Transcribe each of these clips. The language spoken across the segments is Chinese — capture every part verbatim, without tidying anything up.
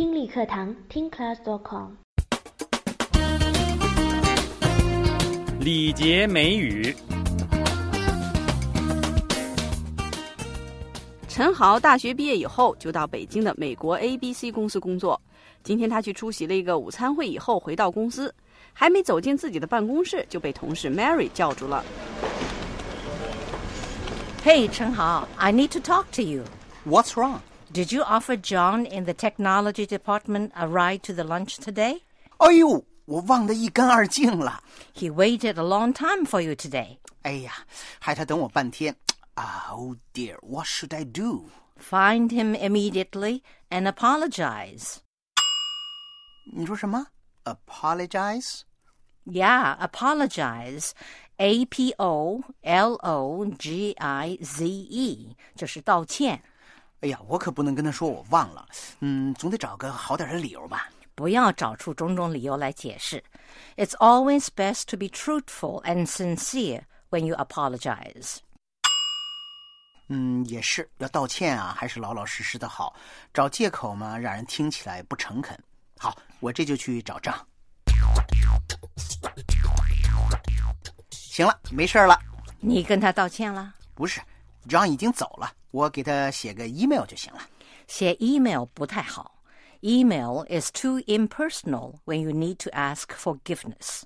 听力课堂听 class dot com。 礼节美语。 陈豪大学毕业以后就到北京的美国 A B C 公司工作。今天他去出席了一个午餐会以后回到公司，还没走进自己的办公室就被同事 Mary 叫住了。 Hey, 陈豪, I need to talk to you. What's wrong? Did you offer John in the technology department a ride to the lunch today? 哎呦，我忘得一干二净了。 He waited a long time for you today. 哎呀，害他等我半天。Oh dear, what should I do? Find him immediately and apologize. 你说什么 ？Apologize? Yeah, apologize. A P O L O G I Z E 这是道歉。 哎呀，我可不能跟他说我忘了，嗯，总得找个好点的理由吧。 不要找出种种理由来解释。It's always best to be truthful and sincere when you apologize. 嗯，也是，要道歉啊，还是老老实实的好。找借口嘛，让人听起来不诚恳。好，我这就去找账。行了，没事了。 你跟他道歉了？ 不是 ，John 已经走了，我给他写个 email 就行了。 写 email 不太好。Email is too impersonal when you need to ask forgiveness.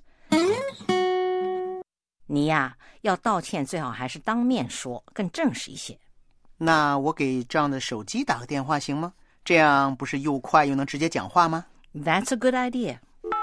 你呀，要道歉最好还是当面说，更正式一些。 那我给John的手机打个电话行吗？这样不是又快又能直接讲话吗？ That's a good idea.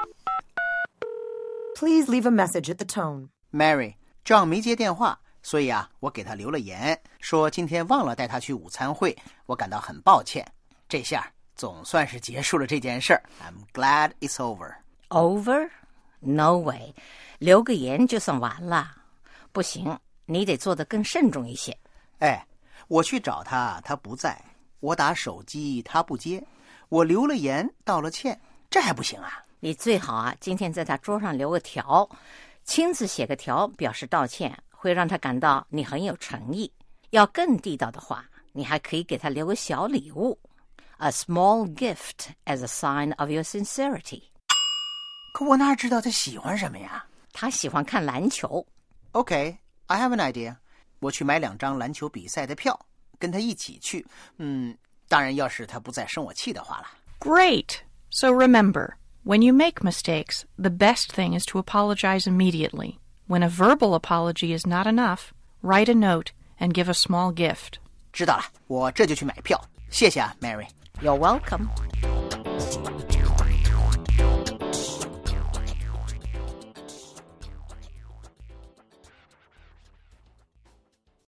Please leave a message at the tone. Mary, John 没接电话，所以啊，我给他留了言，说今天忘了带他去午餐会，我感到很抱歉。这下总算是结束了这件事儿。I'm glad it's over. Over? No way. 留个言就算完了。不行，你得做得更慎重一些。 哎，我去找他，他不在，我打手机他不接，我留了言道了歉，这还不行啊？ 你最好啊，今天在他桌上留个条，亲自写个条表示道歉，会让他感到你很有诚意。要更地道的话，你还可以给他留个小礼物， a small gift as a sign of your sincerity. 可我哪知道他喜欢什么呀？ 他喜欢看篮球。 Okay, I have an idea. 我去买两张篮球比赛的票，跟他一起去。嗯，当然要是他不再生我气的话了。 Great! So remember, when you make mistakes, the best thing is to apologize immediately. When a verbal apology is not enough, write a note and give a small gift. 知道了，我这就去买票。谢谢啊 ，Mary. You're welcome.